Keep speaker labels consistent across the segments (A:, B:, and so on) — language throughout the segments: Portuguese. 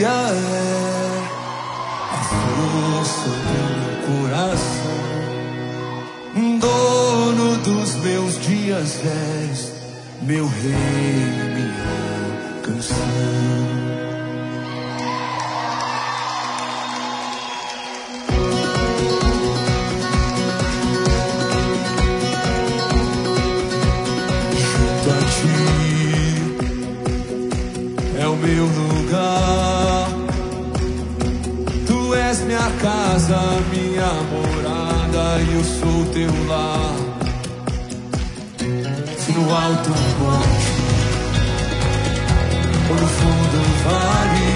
A: alegria é a força do meu coração. Dono dos meus dias és meu rei, minha canção. É o meu lugar, tu és minha casa, minha morada, e eu sou teu lar. Se no alto monte ou no fundo do vale,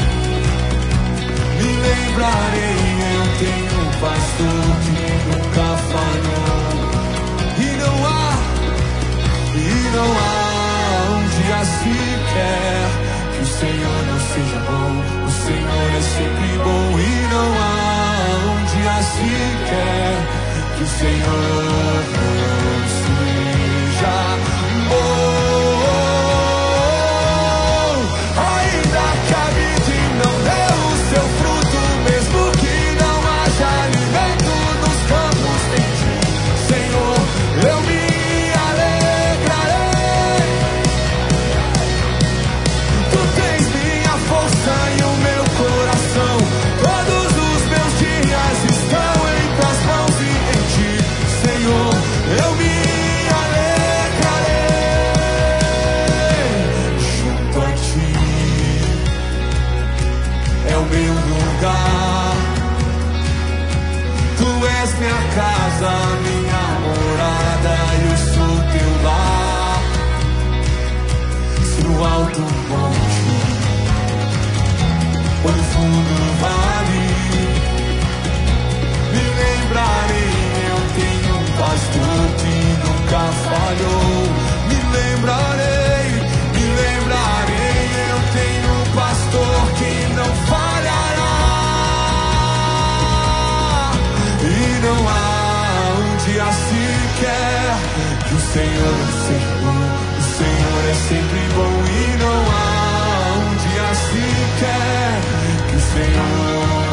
A: me lembrarei, eu tenho um pastor que nunca falhou. E não há um dia sequer que o Senhor não seja bom. O Senhor é sempre bom. E não há um dia sequer que o Senhor não seja bom. Ainda que a vida não dê o seu fruto, mesmo que não haja alimento nos campos, em ti, Senhor, eu me e o meu coração, todos os meus dias estão em tuas mãos, e em ti, Senhor, eu me alegrarei. Junto a ti é o meu lugar, tu és minha casa, minha morada, eu sou teu lar. Se no alto monte ou no fundo do vale, me lembrarei, eu tenho um pastor que nunca falhou. Me lembrarei, eu tenho um pastor que não falhará. E não há um dia sequer que o Senhor não seja bom. O Senhor é sempre bom. E não há um dia sequer que o Senhor